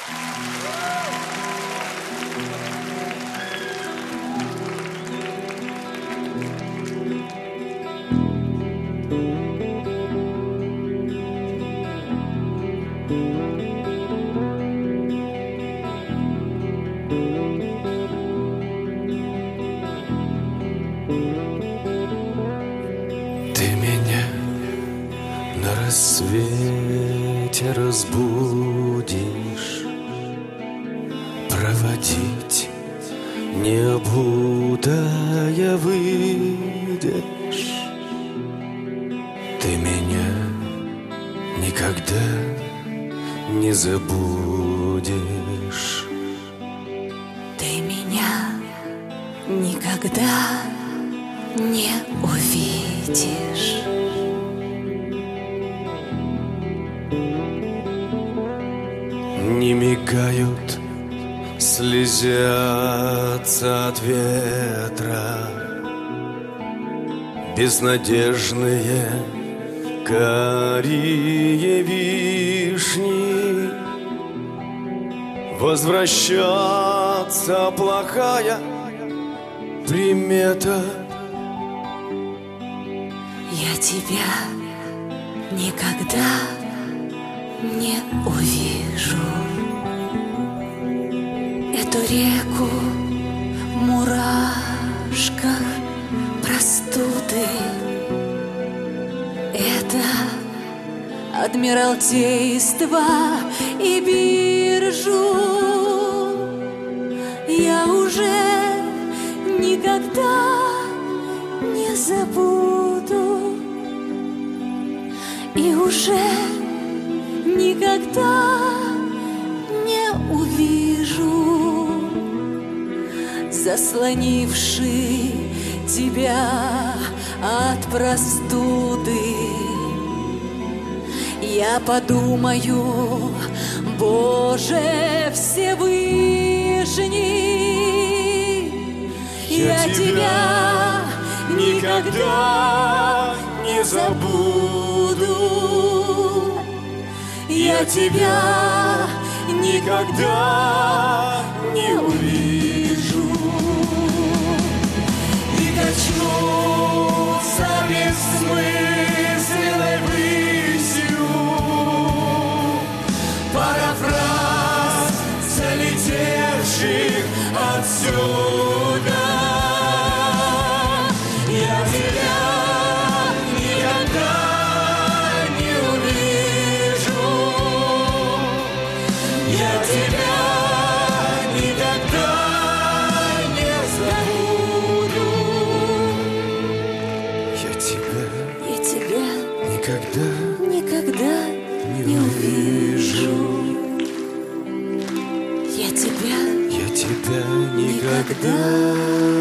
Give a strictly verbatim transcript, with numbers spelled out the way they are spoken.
рассвете разбудишь, проводить необутая выйдешь. Ты меня никогда не забудешь. Ты меня никогда не увидишь. Не мигают, слезятся от ветра безнадежные карие вишни. Возвращаться плохая примета. Я тебя никогда не увижу. Эту реку в мурашках простуды. Это Адмиралтейство и биржу. Я уже никогда не забуду и уже никогда не увижу, заслонивший тебя от простуды. Я подумаю, Боже Всевышний, я, я тебя никогда не забуду. Я тебя никогда не увижу. И качнуться бессмысленной высью парафраз залетевших отсюда. Я тебя никогда не увижу. Я тебя никогда не забуду. Я тебя, я тебя никогда, никогда не, не увижу. увижу. Я тебя, я тебя никогда, никогда